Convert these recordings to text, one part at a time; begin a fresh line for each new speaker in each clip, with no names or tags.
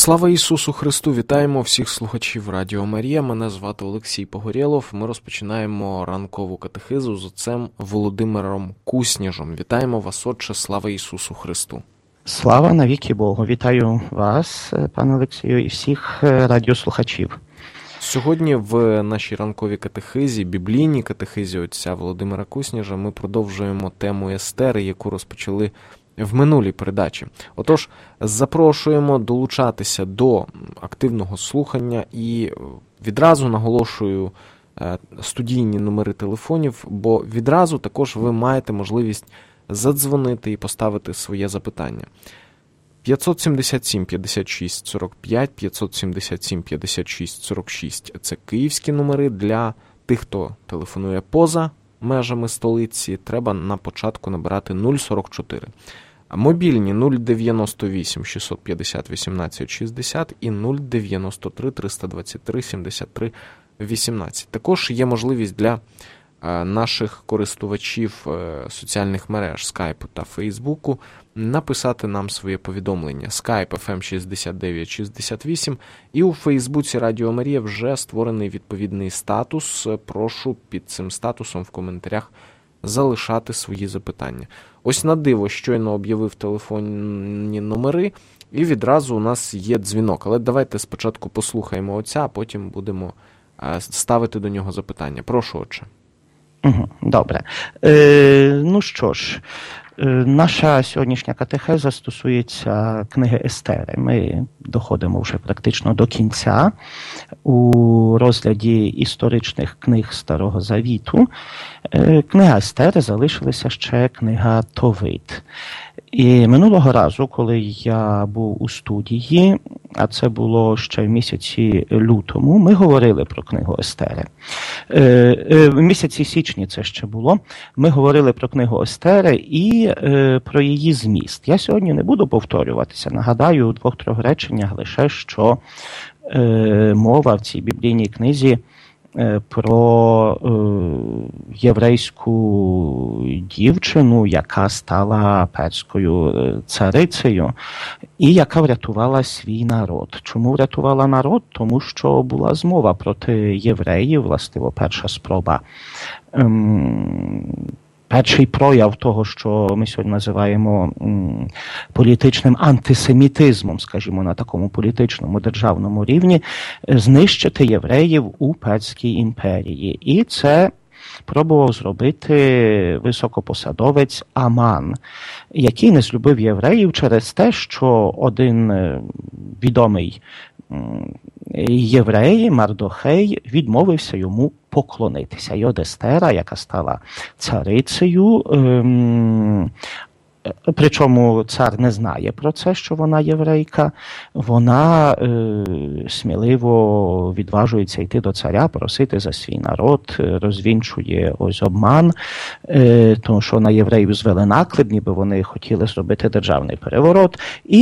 Слава Ісусу Христу! Вітаємо всіх слухачів Радіо Марія. Мене звати Олексій Погорєлов. Ми розпочинаємо ранкову катехизу з отцем Володимиром Кусніжем. Вітаємо вас, отче, слава Ісусу Христу!
Слава навіки Богу! Вітаю вас, пане Олексію, і всіх радіослухачів.
Сьогодні в нашій ранковій катехизі, біблійній катехизі отця Володимира Кусніжа, ми продовжуємо тему Естери, яку розпочали в минулій передачі. Отож, запрошуємо долучатися до активного слухання і відразу наголошую студійні номери телефонів, бо відразу також ви маєте можливість задзвонити і поставити своє запитання. 577 56 45, 577 56 46 – це київські номери. Для тих, хто телефонує поза межами столиці, треба на початку набирати 044. Мобільні 098 650 18 60 і 093 323 73 18. Також є можливість для наших користувачів соціальних мереж Скайпу та Фейсбуку написати нам своє повідомлення. Skype FM 6968, і у Фейсбуці Радіо Марія вже створений відповідний статус. Прошу під цим статусом в коментарях залишати свої запитання. Ось на диво щойно об'явив телефонні номери, і відразу у нас є дзвінок. Але давайте спочатку послухаємо отця, а потім будемо ставити до нього запитання. Прошу, отче.
Добре. Ну що ж, наша сьогоднішня катехеза стосується книги Естери. Ми доходимо вже практично до кінця у розгляді історичних книг Старого Завіту. Книга Естери, залишилася ще книга Товит. І минулого разу, коли я був у студії, а це було ще в місяці лютому, ми говорили про книгу Естери. В місяці січні це ще було. Ми говорили про книгу Естери і про її зміст. Я сьогодні не буду повторюватися. Нагадаю у 2-3 реченнях лише, що мова в цій біблійній книзі про єврейську дівчину, яка стала перською царицею і яка врятувала свій народ. Чому врятувала народ? Тому що була змова проти євреїв, властиво перша спроба. Перший прояв того, що ми сьогодні називаємо політичним антисемітизмом, скажімо, на такому політичному державному рівні, знищити євреїв у Перській імперії. І це пробував зробити високопосадовець Аман, який не злюбив євреїв через те, що один відомий єврей, Мардохей, відмовився йому поклонитися. І от Естера, яка стала царицею, причому цар не знає про це, що вона єврейка, вона сміливо відважується йти до царя, просити за свій народ, розвінчує ось обман, тому що на євреїв звели наклеп, ніби вони хотіли зробити державний переворот,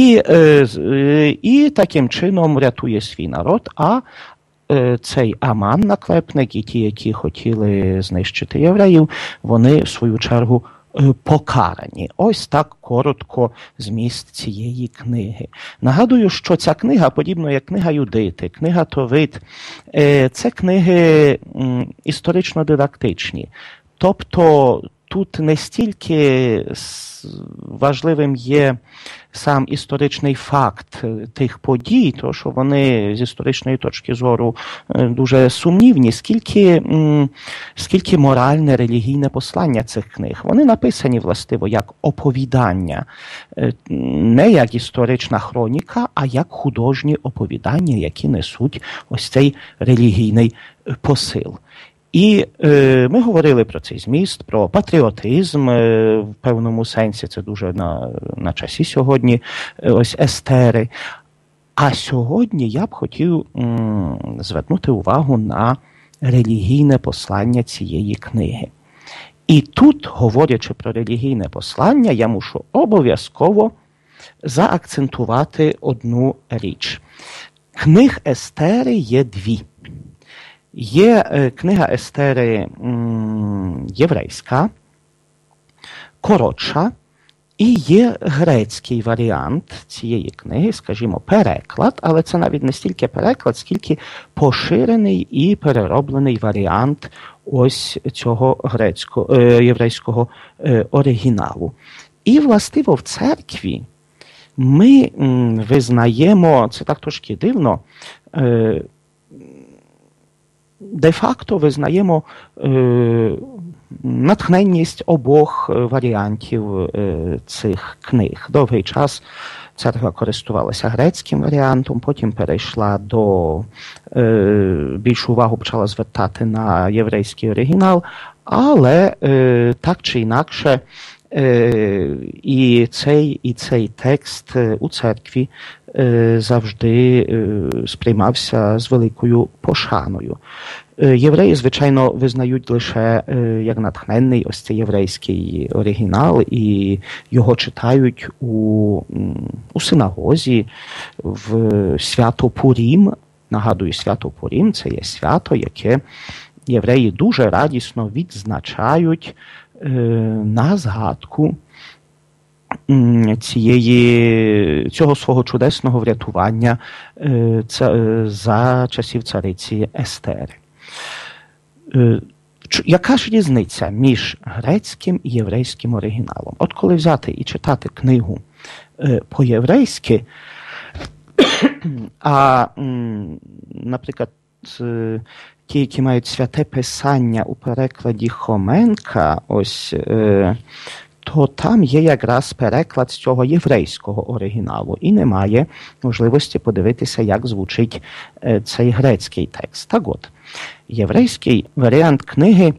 і таким чином рятує свій народ, а цей Аман, наклепник, і ті, які хотіли знищити євреїв, вони в свою чергу покарані. Ось так коротко зміст цієї книги. Нагадую, що ця книга, подібно як книга Юдити, книга Товит, це книги історично-дидактичні. Тобто тут не стільки важливим є сам історичний факт тих подій, то що вони з історичної точки зору дуже сумнівні, скільки моральне, релігійне послання цих книг. Вони написані, властиво, як оповідання, не як історична хроніка, а як художні оповідання, які несуть ось цей релігійний посил. І ми говорили про цей зміст, про патріотизм в певному сенсі, це дуже на часі сьогодні, ось Естери. А сьогодні я б хотів звернути увагу на релігійне послання цієї книги. І тут, говорячи про релігійне послання, я мушу обов'язково заакцентувати одну річ. Книг Естери є 2. Є книга Естери єврейська, коротша, І є грецький варіант цієї книги, скажімо, переклад, але це навіть не стільки переклад, скільки поширений і перероблений варіант ось цього єврейського оригіналу. І, властиво, в церкві ми визнаємо, це так трошки дивно, де-факто визнаємо натхненність обох варіантів цих книг. Довгий час церква користувалася грецьким варіантом, потім перейшла більшу увагу почала звертати на єврейський оригінал, але так чи інакше і цей текст у церкві завжди сприймався з великою пошаною. Євреї, звичайно, визнають лише як натхненний ось цей єврейський оригінал, і його читають у синагозі в свято Пурім. Нагадую, свято Пурім – це є свято, яке євреї дуже радісно відзначають на згадку цього свого чудесного врятування за часів цариці Естери. Яка ж різниця між грецьким і єврейським оригіналом? От коли взяти і читати книгу по-єврейськи, а, наприклад, ті, які мають святе писання у перекладі Хоменка, ось, то там є якраз переклад з цього єврейського оригіналу, і немає можливості подивитися, як звучить цей грецький текст. Так от, єврейський варіант книги,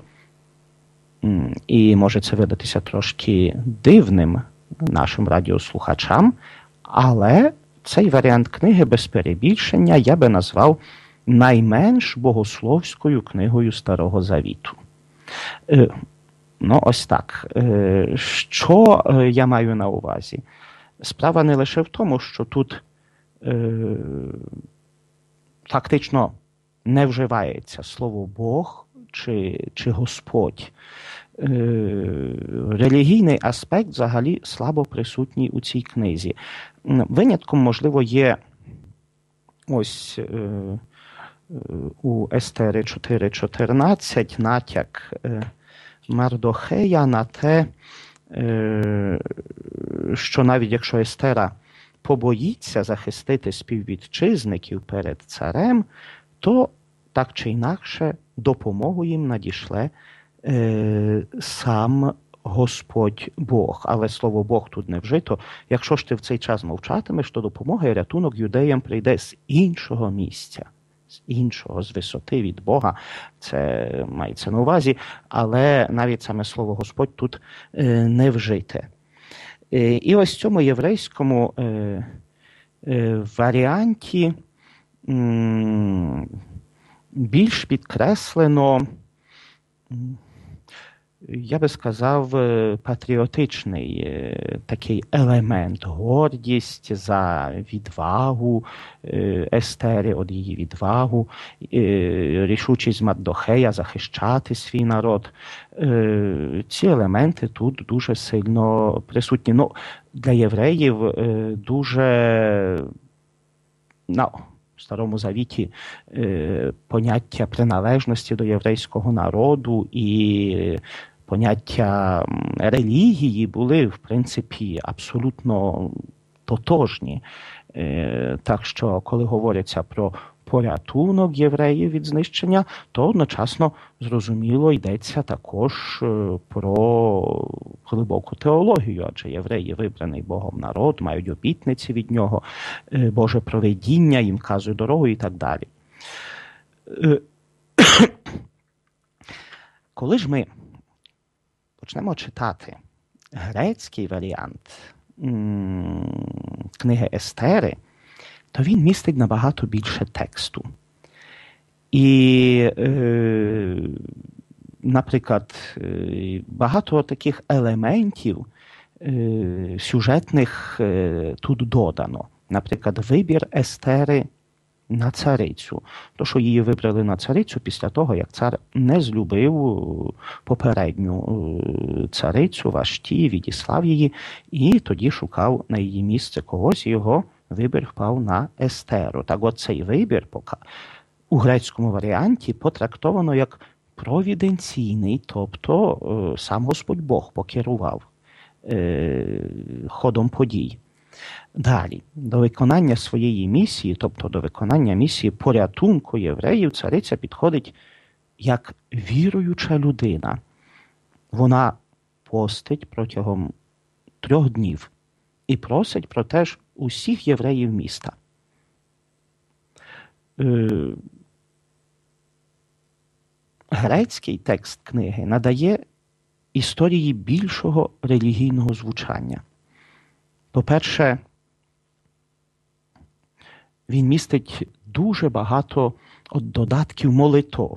і може це видатися трошки дивним нашим радіослухачам, але цей варіант книги без перебільшення я би назвав найменш богословською книгою Старого Завіту. Ну, ось так. Що я маю на увазі? Справа не лише в тому, що тут фактично не вживається слово Бог чи Господь. Релігійний аспект взагалі слабо присутній у цій книзі. Винятком, можливо, є ось у Естери 4.14 натяк Мардохея на те, що навіть якщо Естера побоїться захистити співвітчизників перед царем, то так чи інакше допомогу їм надішле сам Господь Бог. Але слово Бог тут не вжито. Якщо ж ти в цей час мовчатимеш, то допомога і рятунок юдеям прийде з іншого місця. З іншого, з висоти від Бога, це мається на увазі, але навіть саме слово Господь тут не вжите. І ось в цьому єврейському варіанті більш підкреслено, я би сказав, патріотичний такий елемент, гордість за відвагу Естери, от її відвагу, рішучість Мардохея захищати свій народ. Ці елементи тут дуже сильно присутні. Ну, для євреїв дуже, в Старому Завіті поняття приналежності до єврейського народу і поняття релігії були, в принципі, абсолютно тотожні. Так що, коли говориться про порятунок євреїв від знищення, то одночасно, зрозуміло, йдеться також про глибоку теологію, адже євреї вибраний Богом народ, мають обітниці від нього, Боже провидіння, їм вказує дорогу і так далі. Коли ж ми почнемо читати грецький варіант книги Естери, то він містить набагато більше тексту. І, наприклад, багато таких елементів сюжетних тут додано. Наприклад, вибір Естери на царицю. То, що її вибрали на царицю після того, як цар не злюбив попередню царицю Вашті, відіслав її, і тоді шукав на її місце когось, і його вибір впав на Естеру. Так от цей вибір у грецькому варіанті потрактовано як провіденційний, тобто сам Господь Бог покерував ходом подій. Далі, до виконання своєї місії, тобто до виконання місії порятунку євреїв, цариця підходить як віруюча людина. Вона постить протягом 3 днів і просить про те ж усіх євреїв міста. Грецький текст книги надає історії більшого релігійного звучання. По-перше, він містить дуже багато додатків молитов,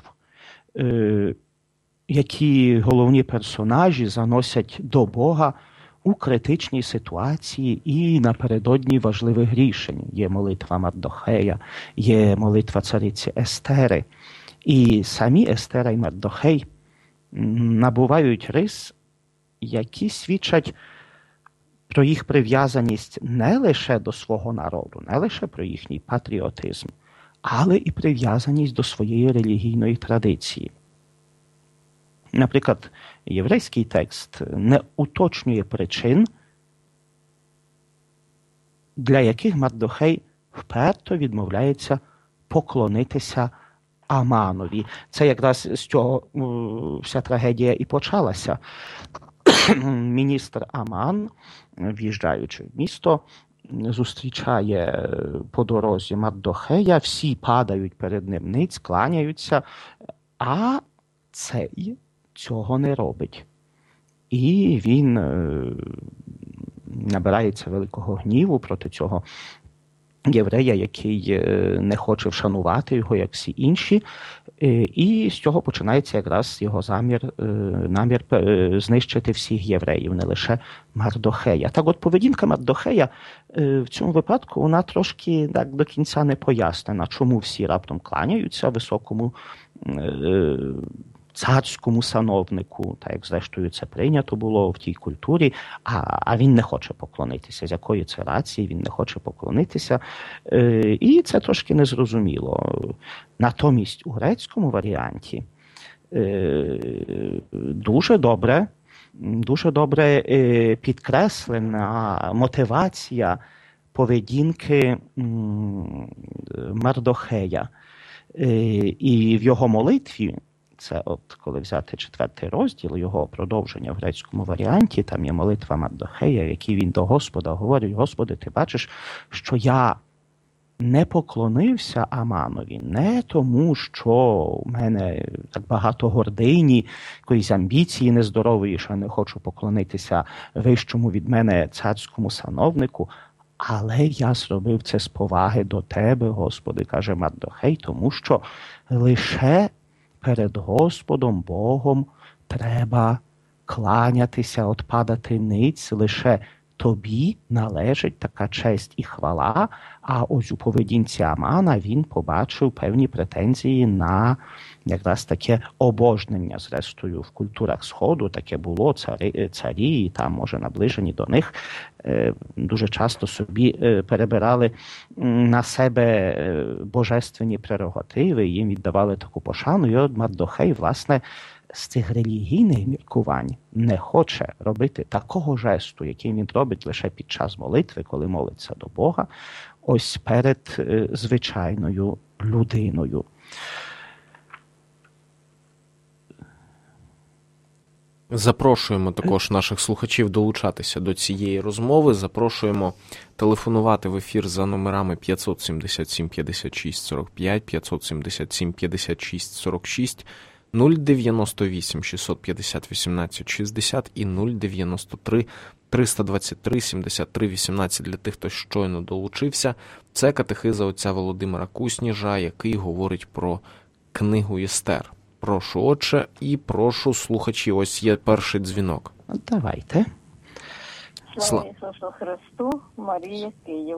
які головні персонажі заносять до Бога у критичній ситуації і напередодні важливих рішень. Є молитва Мардохея, є молитва цариці Естери. І самі Естера і Мардохей набувають рис, які свідчать про їх прив'язаність не лише до свого народу, не лише про їхній патріотизм, але і прив'язаність до своєї релігійної традиції. Наприклад, єврейський текст не уточнює причин, для яких Мардохей вперто відмовляється поклонитися Аманові. Це якраз з цього вся трагедія і почалася. Міністр Аман, в'їжджаючи в місто, зустрічає по дорозі Мардохея, всі падають перед ним ниць, кланяються, а цей цього не робить. І він набирається великого гніву проти цього єврея, який не хоче вшанувати його, як всі інші, і з цього починається якраз його намір знищити всіх євреїв, не лише Мардохея. Так от поведінка Мардохея в цьому випадку, вона трошки так до кінця не пояснена, чому всі раптом кланяються високому царському сановнику, так як зрештою це прийнято було в тій культурі, а він не хоче поклонитися. З якої це рації він не хоче поклонитися. І це трошки незрозуміло. Натомість у грецькому варіанті дуже добре підкреслена мотивація поведінки Мардохея. І в його молитві, це от коли взяти 4 розділ, його продовження в грецькому варіанті, там є молитва Мардохея, в якій він до Господа говорить: Господи, ти бачиш, що я не поклонився Аманові не тому, що в мене так багато гордині, якоїсь амбіції нездорової, що я не хочу поклонитися вищому від мене царському сановнику, але я зробив це з поваги до Тебе, Господи, каже Мардохей, тому що лише перед Господом Богом треба кланятися, отпадати ниць, лише Тобі належить така честь і хвала, а ось у поведінці Амана він побачив певні претензії на якраз таке обожнення. Зрештою, в культурах Сходу таке було, царі і там, може, наближені до них, дуже часто собі перебирали на себе божественні прерогативи, їм віддавали таку пошану, і от Мардохей, власне, з цих релігійних міркувань не хоче робити такого жесту, який він робить лише під час молитви, коли молиться до Бога, ось перед звичайною людиною.
Запрошуємо також наших слухачів долучатися до цієї розмови. Запрошуємо телефонувати в ефір за номерами 577 56 45, 577 56 46, 098 650 18 60 і 093 323 73 18 для тих, хто щойно долучився. Це катехиза отця Володимира Кусніжа, який говорить про книгу Естер. Прошу, отче, і прошу слухачів. Ось є перший дзвінок.
Давайте.
Слава Ісусу Христу, Марія, Київ.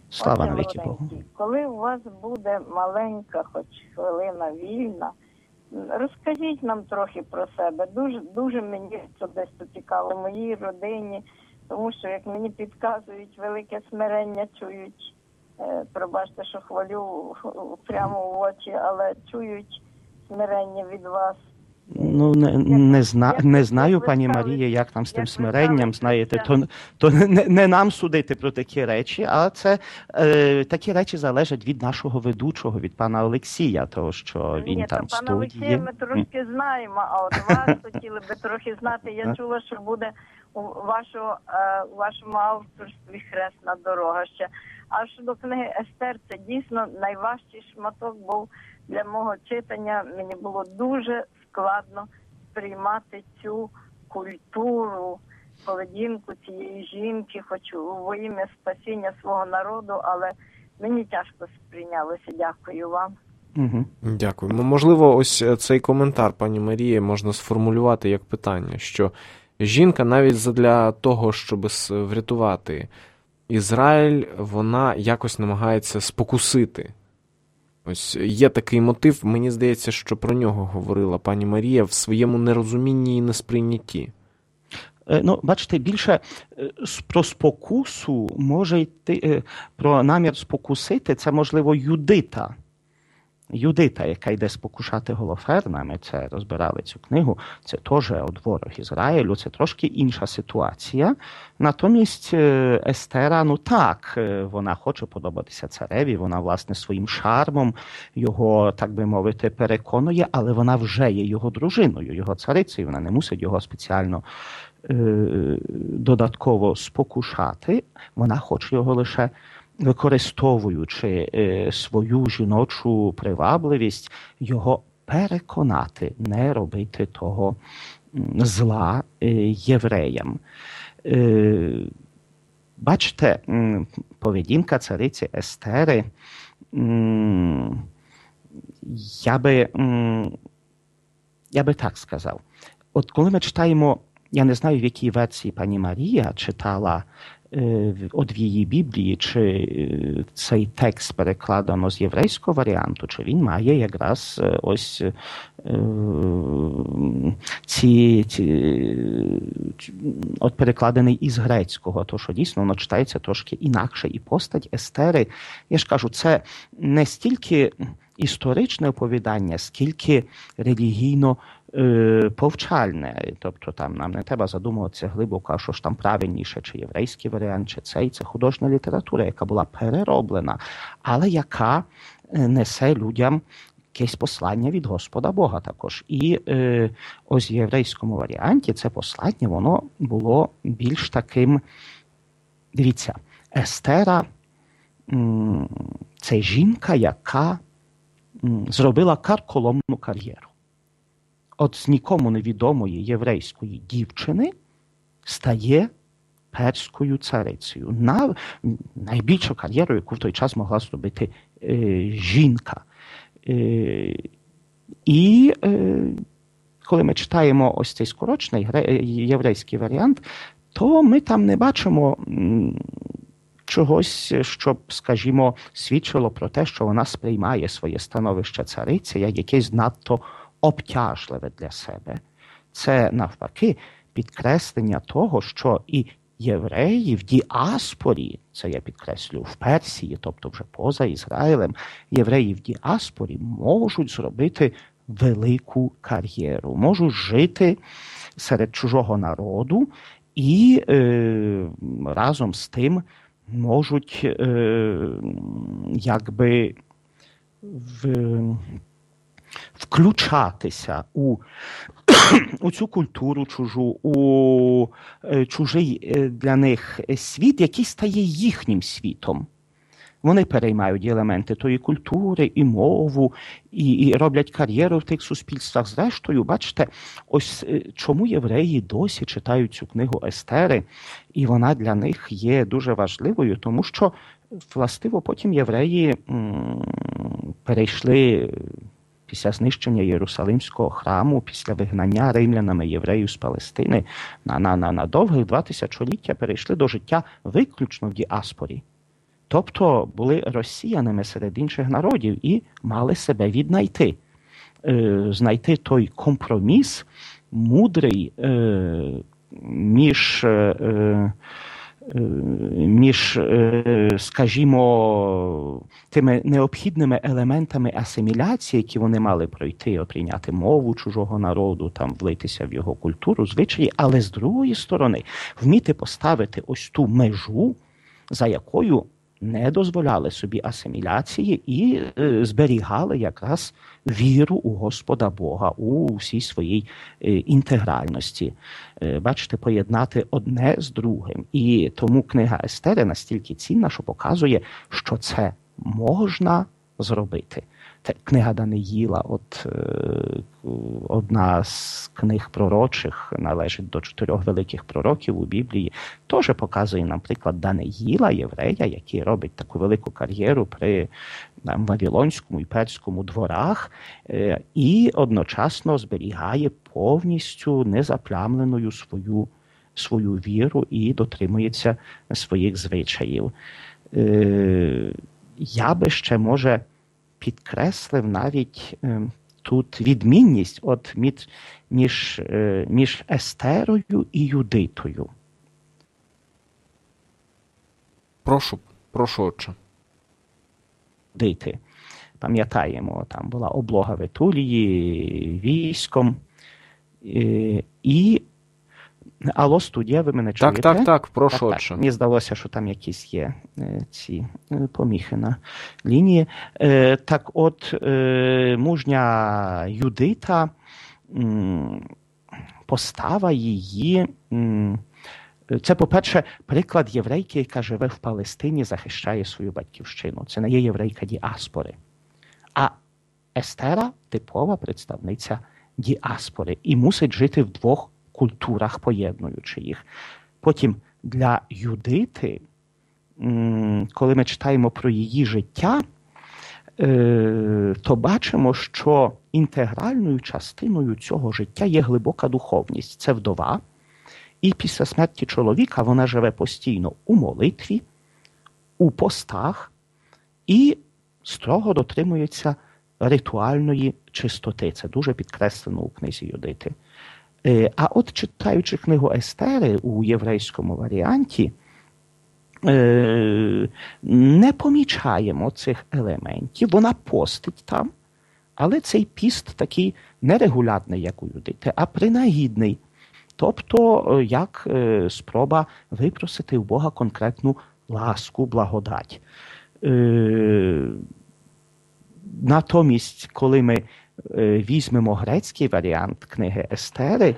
Слава
Отче
навіки Богу.
миленький, коли у вас буде маленька, хоч хвилина вільна, розкажіть нам трохи про себе. Дуже мені особисто цікаво, моїй родині, тому що, як мені підказують, велике смирення чують, пробачте, що хвалю прямо в очі, але чують смирення від вас.
Ну, не знаю, пані Марія, як там з тим смиренням, знаєте, то не нам судити про такі речі, а це такі речі залежать від нашого ведучого, від пана Олексія, того, що він там в студії.
Пана Олексія ми трошки знаємо, а от вас хотіли би трохи знати. Я чула, що буде у вашому авторстві хресна дорога ще. А щодо книги Естер, це дійсно найважчий шматок був для мого читання. Мені було дуже складно сприймати цю культуру, поведінку цієї жінки, хоч во ім'я спасіння свого народу, але мені тяжко сприйнялося. Дякую вам.
Угу.
Дякую. Можливо, ось цей коментар, пані Марії, можна сформулювати як питання, що жінка навіть задля того, щоб врятувати Ізраїль, вона якось намагається спокусити. Ось є такий мотив, мені здається, що про нього говорила пані Марія в своєму нерозумінні і несприйнятті.
Ну, бачите, більше про спокусу може йти, про намір спокусити, це, можливо, Юдита. Юдита, яка йде спокушати Голоферна, ми це розбирали цю книгу, це теж от ворог Ізраїлю, це трошки інша ситуація. Натомість Естера, ну так, вона хоче подобатися цареві, вона, власне, своїм шармом його, так би мовити, переконує, але вона вже є його дружиною, його царицею, вона не мусить його спеціально додатково спокушати, вона хоче його лише використовуючи свою жіночу привабливість, його переконати не робити того зла євреям. Бачите, поведінка цариці Естери, я би так сказав. От коли ми читаємо, я не знаю, в якій версії пані Марія читала от в її Біблії, чи цей текст перекладено з єврейського варіанту, чи він має якраз ось от перекладений із грецького, то що дійсно воно читається трошки інакше. І постать Естери, я ж кажу, це не стільки історичне оповідання, скільки релігійно повчальне. Тобто там нам не треба задумуватися глибоко, що ж там правильніше, чи єврейський варіант, чи цей. Це художня література, яка була перероблена, але яка несе людям якесь послання від Господа Бога також. І ось в єврейському варіанті це послання, воно було більш таким, дивіться, Естера – це жінка, яка зробила карколомну кар'єру. От з нікому невідомої єврейської дівчини стає перською царицею. Найбільшу кар'єру, яку в той час могла зробити жінка. І коли ми читаємо ось цей скорочений єврейський варіант, то ми там не бачимо чогось, щоб, скажімо, свідчило про те, що вона сприймає своє становище цариці як якесь надто обтяжливе для себе. Це, навпаки, підкреслення того, що і євреї в діаспорі, це я підкреслюю, в Персії, тобто вже поза Ізраїлем, євреї в діаспорі можуть зробити велику кар'єру, можуть жити серед чужого народу і разом з тим можуть якби включатися у цю культуру чужу, у чужий для них світ, який стає їхнім світом. Вони переймають елементи тої культури, і мову, і роблять кар'єру в тих суспільствах. Зрештою, бачите, ось чому євреї досі читають цю книгу Естери, і вона для них є дуже важливою, тому що, властиво, потім євреї перейшли після знищення Єрусалимського храму, після вигнання римлянами євреїв з Палестини на довгих 2 тисячоліття перейшли до життя виключно в діаспорі. Тобто були росіянами серед інших народів і мали себе віднайти. Знайти той компроміс мудрий між, скажімо, тими необхідними елементами асиміляції, які вони мали пройти, прийняти мову чужого народу, там, влитися в його культуру, звичаї, але з другої сторони вміти поставити ось ту межу, за якою не дозволяли собі асиміляції і зберігали якраз віру у Господа Бога у всій своїй інтегральності. Бачите, поєднати одне з другим. І тому книга Естери настільки цінна, що показує, що це можна зробити. Книга Даниїла, одна з книг пророчих, належить до 4 великих пророків у Біблії, теж показує нам приклад Даниїла, єврея, який робить таку велику кар'єру при Вавилонському і Перському дворах і одночасно зберігає повністю незаплямленою свою віру і дотримується своїх звичаїв. Я би ще, може, підкреслив навіть тут відмінність між Естерою і Юдитою.
Прошу, отче.
Юдити. Пам'ятаємо, там була облога в Етулії військом. І алло, студія, ви мене чуєте?
Так, прошу, отче.
Мені здалося, що там якісь є ці поміхи на лінії. Так от, мужня Юдита, постава її, це, по-перше, приклад єврейки, яка живе в Палестині, захищає свою батьківщину. Це не є єврейка діаспори. А Естера – типова представниця діаспори і мусить жити в двох культурах, поєднуючи їх. Потім для Юдити, коли ми читаємо про її життя, то бачимо, що інтегральною частиною цього життя є глибока духовність. Це вдова. І після смерті чоловіка вона живе постійно у молитві, у постах і строго дотримується ритуальної чистоти. Це дуже підкреслено у книзі Юдити. А от читаючи книгу Естери у єврейському варіанті, не помічаємо цих елементів. Вона постить там, але цей піст такий нерегулярний, як у Юдити, а принагідний. Тобто, як спроба випросити у Бога конкретну ласку, благодать. Натомість, коли ми візьмемо грецький варіант книги Естери,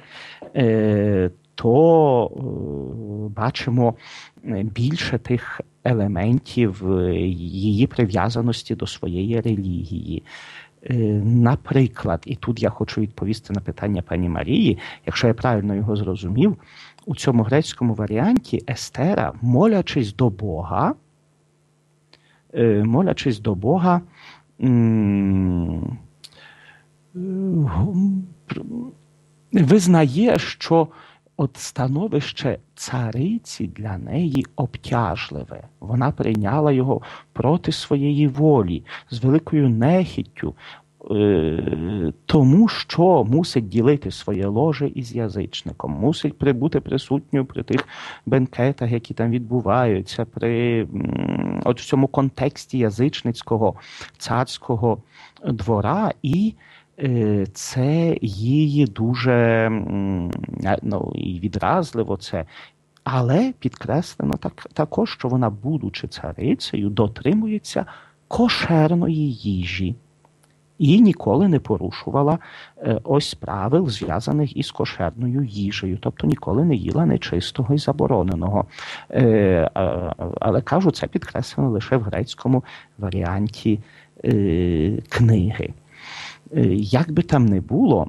то бачимо більше тих елементів її прив'язаності до своєї релігії. Наприклад, і тут я хочу відповісти на питання пані Марії, якщо я правильно його зрозумів, у цьому грецькому варіанті Естера, молячись до Бога, визнає, що от становище цариці для неї обтяжливе. Вона прийняла його проти своєї волі, з великою нехіттю, тому що мусить ділити своє ложе із язичником, мусить бути присутньою при тих бенкетах, які там відбуваються, от в цьому контексті язичницького царського двора, і це її дуже і відразливо це. Але підкреслено також, що вона, будучи царицею, дотримується кошерної їжі і ніколи не порушувала ось правил, зв'язаних із кошерною їжею. Тобто ніколи не їла нечистого і забороненого. Але, кажу, це підкреслено лише в грецькому варіанті книги. Як би там не було,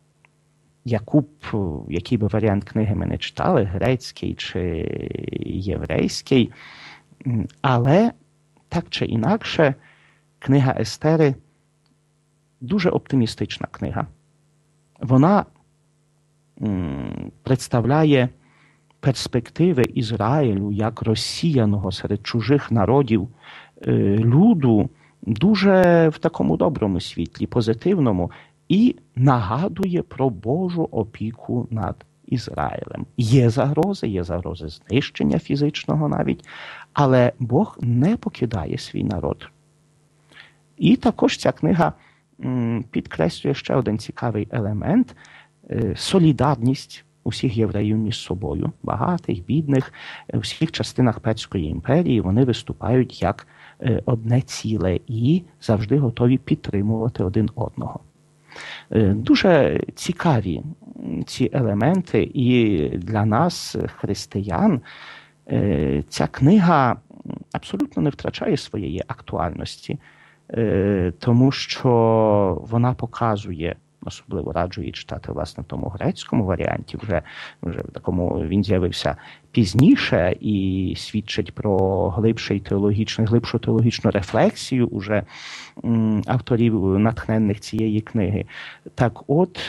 який би варіант книги ми не читали, грецький чи єврейський, але так чи інакше книга Естери дуже оптимістична книга. Вона представляє перспективи Ізраїлю як розсіяного серед чужих народів люду дуже в такому доброму світлі, позитивному, і нагадує про Божу опіку над Ізраїлем. Є загрози знищення фізичного навіть, але Бог не покидає свій народ. І також ця книга підкреслює ще один цікавий елемент – солідарність усіх євреїв між собою, багатих, бідних, у всіх частинах Перської імперії вони виступають як одне ціле і завжди готові підтримувати один одного. Дуже цікаві ці елементи, і для нас, християн, ця книга абсолютно не втрачає своєї актуальності, тому що вона показує, особливо раджу її читати, власне, в тому грецькому варіанті, вже в такому він з'явився пізніше і свідчить про глибшу теологічну рефлексію уже авторів, натхненних цієї книги. Так от,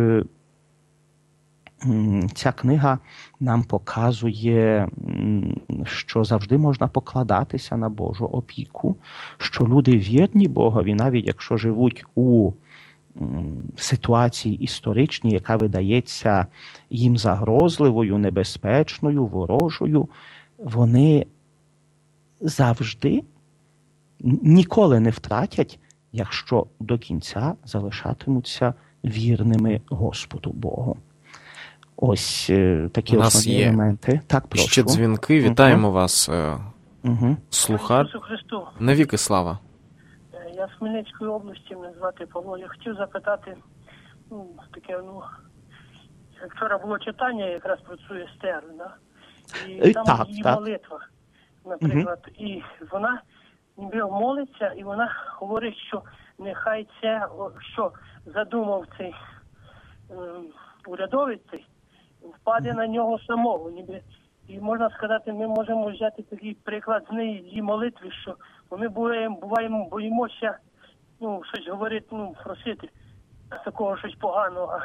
ця книга нам показує, що завжди можна покладатися на Божу опіку, що люди вірні Богові, навіть якщо живуть у ситуації історичній, яка видається їм загрозливою, небезпечною, ворожою, вони завжди ніколи не втратять, якщо до кінця залишатимуться вірними Господу Богу. Ось такі основні елементи. Так, прошу.
Ще дзвінки. Вітаємо вас, слухач. Навіки слава.
Я з Хмельницької області, мене звати Павло. Я хотів запитати, таке, вчора було читання якраз про цю Естер, да? І там її молитва, наприклад, і вона ніби молиться, і вона говорить, що нехай це, що задумав цей урядовець, впаде на нього самого, ніби. І можна сказати, ми можемо взяти такий приклад з неї, її молитви, що ми боїмося, щось говорити, просити такого щось поганого.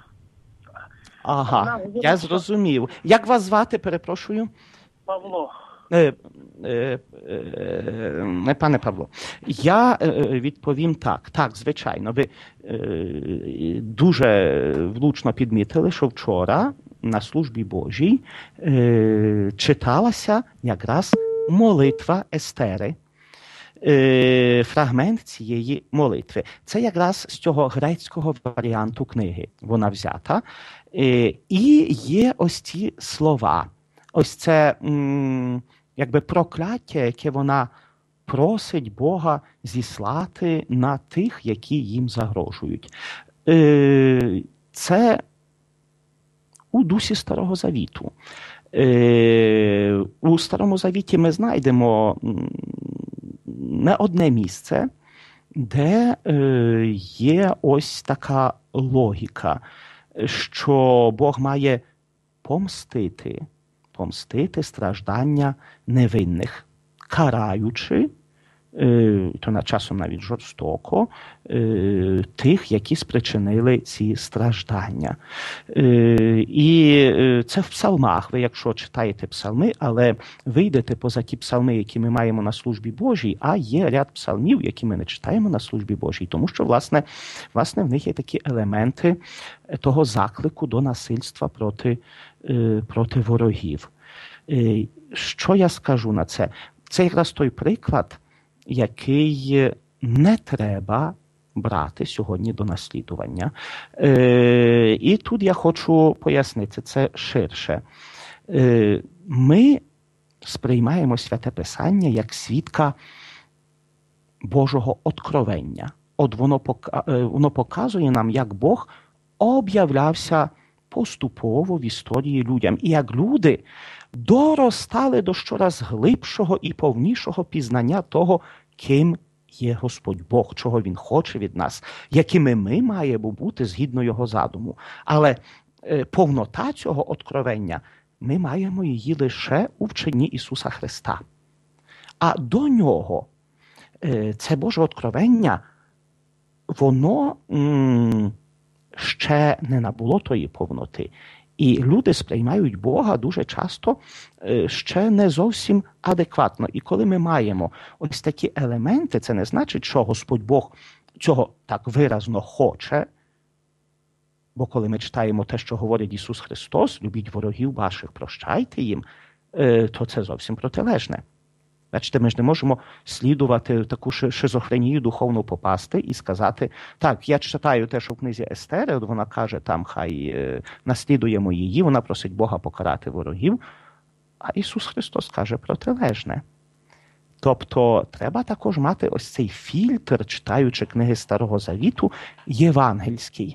Ага, я зрозумів. Як вас звати, перепрошую?
Павло.
Пане Павло, я відповім так. Так, звичайно, ви дуже влучно підмітили, що вчора на службі Божій читалася якраз молитва Естери, фрагмент цієї молитви. Це якраз з цього грецького варіанту книги вона взята. І є ось ці слова. Ось це якби прокляття, яке вона просить Бога зіслати на тих, які їм загрожують. Це у дусі Старого Завіту. У Старому Завіті ми знайдемо не одне місце, де є ось така логіка, що Бог має помстити страждання невинних, караючи, то на часом навіть жорстоко, тих, які спричинили ці страждання. І це в псалмах. Ви, якщо читаєте псалми, але вийдете поза ті псалми, які ми маємо на службі Божій, а є ряд псалмів, які ми не читаємо на службі Божій, тому що, власне, в них є такі елементи того заклику до насильства проти ворогів. Що я скажу на це? Це якраз той приклад, який не треба брати сьогодні до наслідування. І тут я хочу пояснити це ширше. Ми сприймаємо Святе Писання як свідка Божого откровення. От воно показує нам, як Бог об'являвся поступово в історії людям. І як люди доростали до щораз глибшого і повнішого пізнання того, ким є Господь Бог, чого Він хоче від нас, якими ми маємо бути згідно Його задуму. Але повнота цього откровення, ми маємо її лише у вченні Ісуса Христа. А до Нього це Боже откровення, воно ще не набуло тої повноти. І люди сприймають Бога дуже часто ще не зовсім адекватно. І коли ми маємо ось такі елементи, це не значить, що Господь Бог цього так виразно хоче. Бо коли ми читаємо те, що говорить Ісус Христос, любіть ворогів ваших, прощайте їм, то це зовсім протилежне. Бачите, ми ж не можемо слідувати таку шизофренію духовну попасти і сказати, так, я читаю те, що в книзі Естери, от вона каже, там, хай наслідуємо її, вона просить Бога покарати ворогів, а Ісус Христос каже протилежне. Тобто, треба також мати ось цей фільтр, читаючи книги Старого Завіту, євангельський.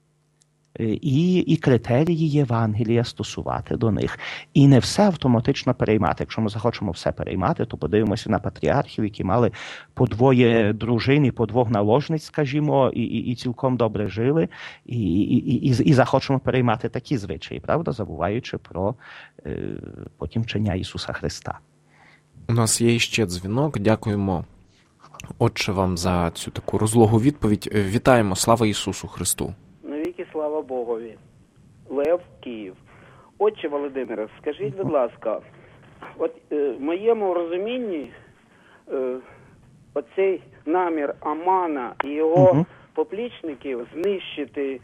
І критерії Євангелія стосувати до них. І не все автоматично переймати. Якщо ми захочемо все переймати, то подивимося на патріархів, які мали по двоє дружин і по двох наложниць, скажімо, і цілком добре жили, і захочемо переймати такі звичаї, правда, забуваючи про потім вчення Ісуса Христа.
У нас є іще дзвінок. Дякуємо, Отче, вам за цю таку розлогу відповідь. Вітаємо. Слава Ісусу Христу!
Слава Богові. Лев, Київ. Отче Володимире, скажіть, будь ласка, от в моєму розумінні оцей намір Амана і його поплічників знищити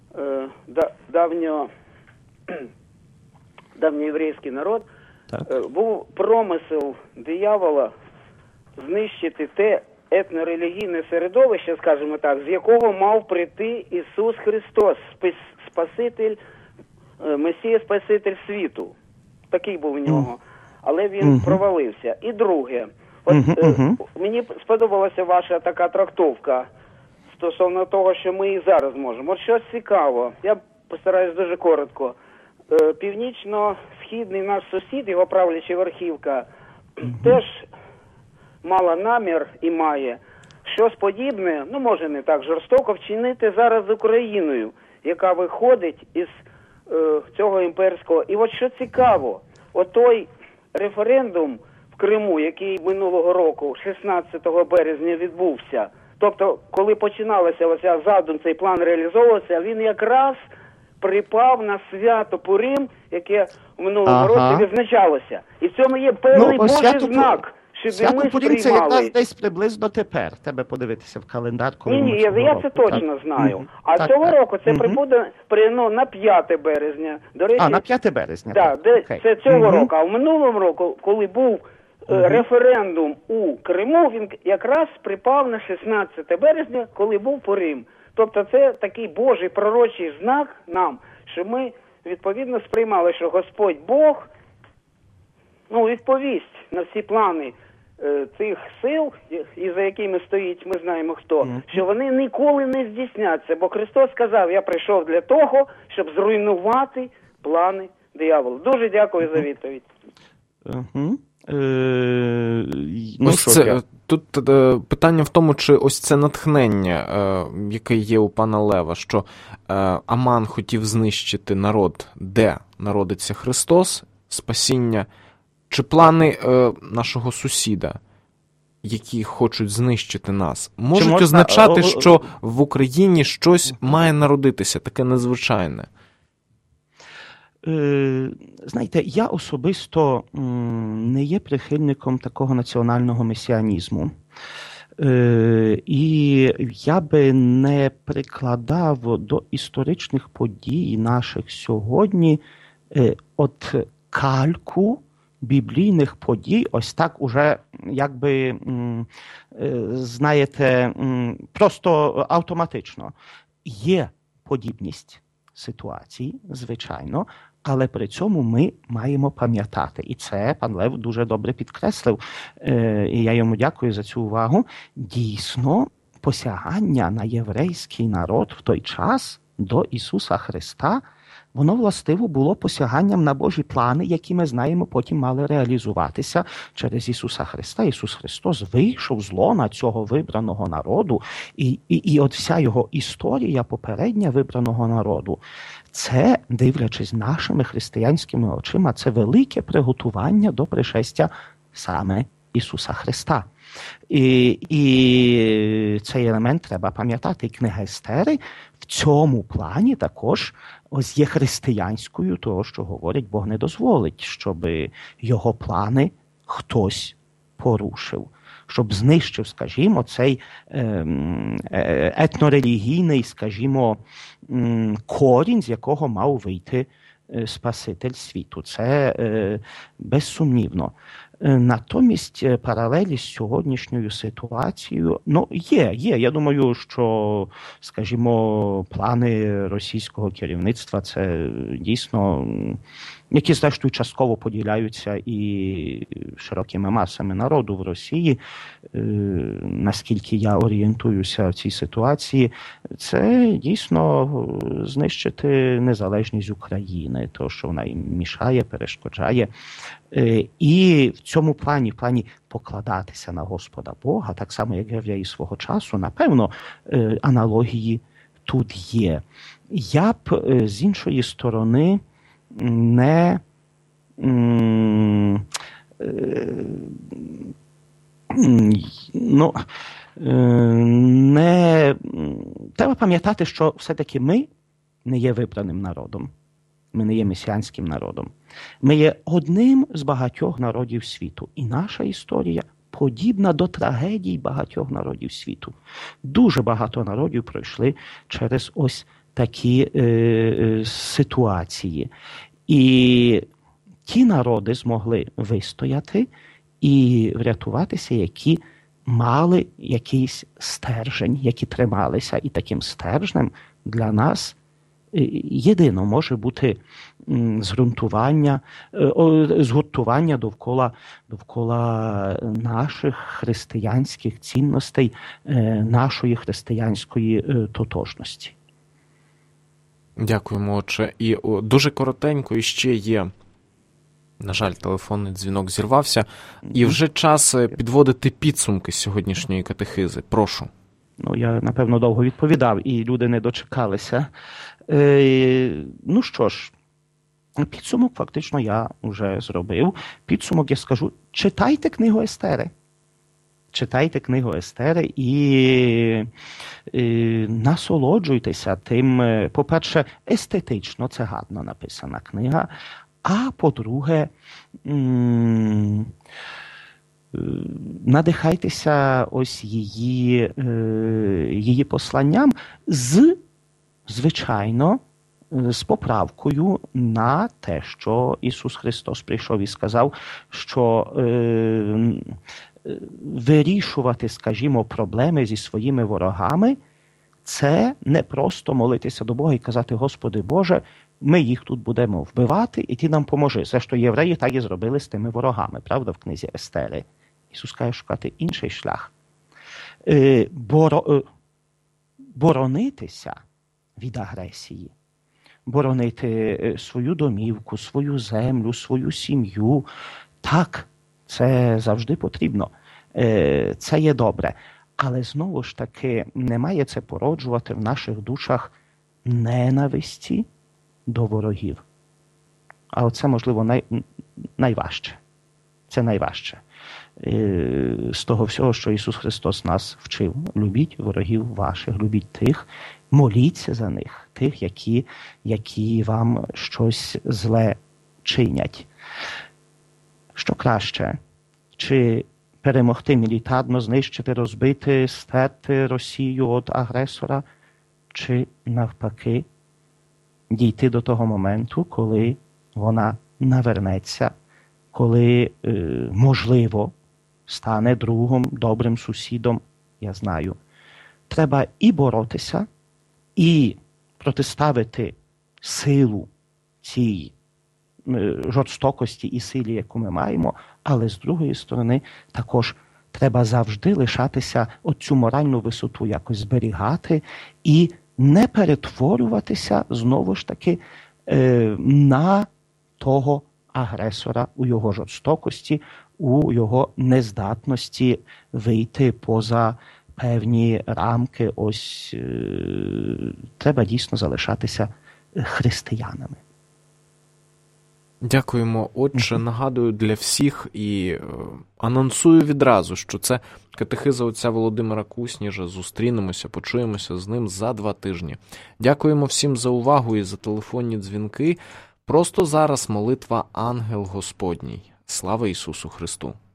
давньоєврейський народ, був промисел диявола знищити те етнорелігійне середовище, скажімо так, з якого мав прийти Ісус Христос, Спаситель, Месія, Спаситель світу. Такий був у нього. Але він провалився. І друге, от мені сподобалася ваша така трактовка стосовно того, що ми і зараз можемо. От щось цікаво, я постараюсь дуже коротко. Північно-східний наш сусід, його правляча верхівка, теж мала намір і має щось подібне, ну, може не так жорстоко, вчинити зараз з Україною, яка виходить із цього імперського. І от що цікаво, отой референдум в Криму, який минулого року, 16 березня, відбувся, тобто, коли починалася оця задум, цей план реалізовувався, він якраз припав на свято Пурим, яке в минулому році відзначалося. І в цьому є певний Божий знак.
Свято Пурим це якраз десь приблизно тепер. Тебе подивитися в календар, коли
Ні, я це точно знаю. А цього року це прибуде на 5 березня. До речі,
на 5 березня.
Так, це цього року. А в минулому року, коли був референдум у Криму, він якраз припав на 16 березня, коли був Пурим. Тобто це такий Божий пророчий знак нам, що ми відповідно сприймали, що Господь Бог відповість на всі плани цих сил, і за якими стоїть, ми знаємо хто, що вони ніколи не здійсняться, бо Христос сказав, я прийшов для того, щоб зруйнувати плани диявола. Дуже дякую за відповідь.
Тут питання в тому, чи ось це натхнення, яке є у пана Лева, що Аман хотів знищити народ, де народиться Христос, спасіння, чи плани нашого сусіда, які хочуть знищити нас, можуть означати, що в Україні щось має народитися, таке незвичайне?
Знаєте, я особисто не є прихильником такого національного месіанізму. І я би не прикладав до історичних подій наших сьогодні от кальку біблійних подій, ось так уже, якби, знаєте, просто автоматично. Є подібність ситуацій, звичайно, але при цьому ми маємо пам'ятати. І це пан Лев дуже добре підкреслив, і я йому дякую за цю увагу. Дійсно, посягання на єврейський народ в той час до Ісуса Христа, воно властиво було посяганням на Божі плани, які ми знаємо потім мали реалізуватися через Ісуса Христа. Ісус Христос вийшов з лона цього вибраного народу, і от вся його історія попередня вибраного народу, це, дивлячись нашими християнськими очима, це велике приготування до пришестя саме Ісуса Христа. І цей елемент треба пам'ятати. І книга Естери в в цьому плані також ось є християнською, того, що говорить, Бог не дозволить, щоб його плани хтось порушив, щоб знищив, скажімо, цей етнорелігійний, скажімо, корінь, з якого мав вийти Спаситель світу. Це безсумнівно. Натомість паралелі з сьогоднішньою ситуацією, є. Я думаю, що, скажімо, плани російського керівництва це дійсно, які, зрештою, частково поділяються і широкими масами народу в Росії. Наскільки я орієнтуюся в цій ситуації, це дійсно знищити незалежність України, то, що вона їм мішає, перешкоджає. І в цьому плані, в плані покладатися на Господа Бога, так само, як євреї свого часу, напевно, аналогії тут є. Я б, з іншої сторони, не треба пам'ятати, що все-таки ми не є вибраним народом. Ми не є месіанським народом. Ми є одним з багатьох народів світу. І наша історія подібна до трагедій багатьох народів світу. Дуже багато народів пройшли через ось такі ситуації. І ті народи змогли вистояти і врятуватися, які мали якийсь стержень, які трималися. І таким стержнем для нас єдино може бути згуртування довкола наших християнських цінностей, нашої християнської тотожності.
Дякуємо, отче. І дуже коротенько іще є, на жаль, телефонний дзвінок зірвався, і вже час підводити підсумки сьогоднішньої катехизи. Прошу.
Я, напевно, довго відповідав, і люди не дочекалися. Ну що ж, підсумок фактично я вже зробив. Підсумок я скажу, читайте книгу Естери. Читайте книгу Естери і насолоджуйтеся тим, по-перше, естетично, це гарно написана книга, а по-друге, надихайтеся ось її посланням звичайно, з поправкою на те, що Ісус Христос прийшов і сказав, що вирішувати, скажімо, проблеми зі своїми ворогами – це не просто молитися до Бога і казати, Господи Боже, ми їх тут будемо вбивати, і Ти нам поможи. Зрештою, євреї так і зробили з тими ворогами, правда, в книзі Естери. Ісус каже шукати інший шлях. Боронитися від агресії, боронити свою домівку, свою землю, свою сім'ю. Так, це завжди потрібно. Це є добре. Але знову ж таки не має це породжувати в наших душах ненависті до ворогів. А оце, можливо, найважче. Це найважче. З того всього, що Ісус Христос нас вчив. Любіть ворогів ваших, любіть тих, моліться за них, тих, які вам щось зле чинять. Що краще? Чи перемогти мілітарно, знищити, розбити, стерти Росію від агресора? Чи навпаки дійти до того моменту, коли вона навернеться, коли, можливо, стане другом, добрим сусідом, я знаю. Треба і боротися, і протиставити силу цій жорстокості і силі, яку ми маємо, але з другої сторони також треба завжди лишатися оцю моральну висоту якось зберігати і не перетворюватися знову ж таки на того агресора у його жорстокості, у його нездатності вийти поза певні рамки. Ось треба дійсно залишатися християнами.
Дякуємо, Отче. Нагадую для всіх і анонсую відразу, що це катехиза отця Володимира Кусніжа. Зустрінемося, почуємося з ним за 2 тижні. Дякуємо всім за увагу і за телефонні дзвінки. Просто зараз молитва «Ангел Господній». Слава Ісусу Христу!